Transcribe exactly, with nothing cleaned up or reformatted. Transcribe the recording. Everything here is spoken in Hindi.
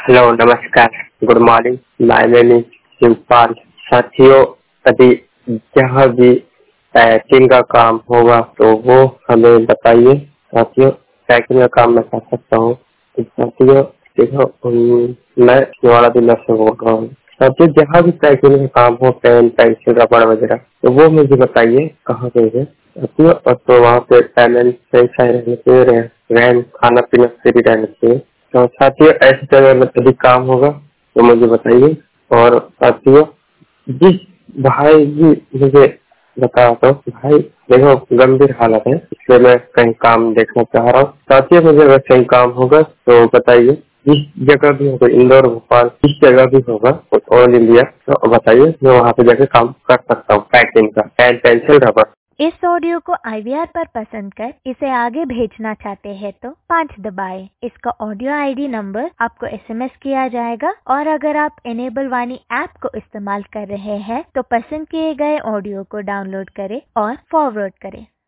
हेलो नमस्कार, good morning. My name is Shivpal. साथियों, यदि जहाँ भी पैकिंग का काम होगा तो वो हमें बताइए। साथियों, पैकिंग का काम मैं कर सकता हूँ। तो साथियों देखो, अम, मैं शिवाला दिल्ला से बोल रहा हूँ। साथियों, जहाँ भी पैकिंग का काम हो, पेन पेंसिल रबड़ वगैरह, तो वो मुझे बताइए कहाँ पे है। साथियों, और तो वहाँ पे पेमेंट सही सही रहने चाहिए, रहन खाना पीना फ्री रहना चाहिए। तो साथियों, ऐसी जगह में यदि काम होगा तो मुझे बताइए। और साथियों, जिस भाई जी मुझे बता दो भाई, देखो गंभीर हालत है, इसलिए मैं कहीं काम देखना चाह रहा हूँ। साथियों, मुझे अगर कहीं काम होगा तो बताइए। जिस जगह भी होगा, इंदौर भोपाल जिस जगह भी होगा ऑल इंडिया, तो बताइए, मैं वहाँ पे जाके काम कर सकता हूँ। पैकिंग का पेन पेंसिल रबड़। इस ऑडियो को आई वी आर पर पसंद कर इसे आगे भेजना चाहते हैं तो पाँच दबाएं। इसका ऑडियो आई डी नंबर आपको एस एम एस किया जाएगा और अगर आप इनेबल वाणी ऐप को इस्तेमाल कर रहे हैं तो पसंद किए गए ऑडियो को डाउनलोड करें और फॉरवर्ड करें।